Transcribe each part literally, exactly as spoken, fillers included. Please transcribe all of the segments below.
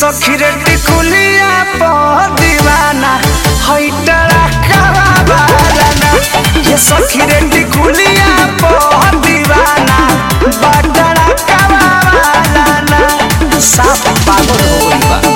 सखी रे टिकुलिया पो दीवाना हई टड़का वाला ये सखी रे टिकुलिया पो दीवाना बाटड़का वाला ना साफ पागल हो गई बा।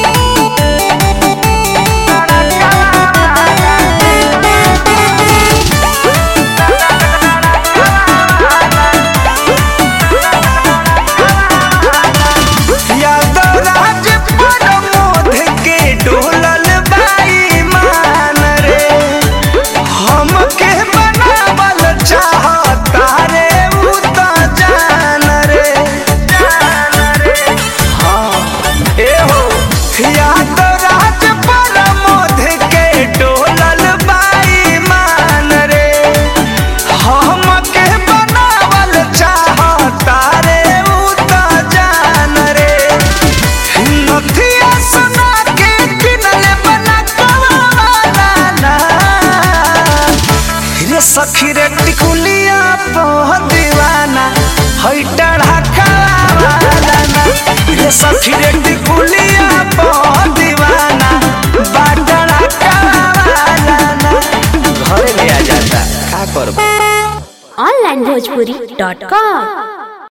सखी रे टिकुलिया पो दीवाना हई टड़का वाला ना ये सखी रे टिकुलिया पो दीवाना बाटड़का वाला ना घरे ले आ जाता का करब। Online Bhojpuri dot com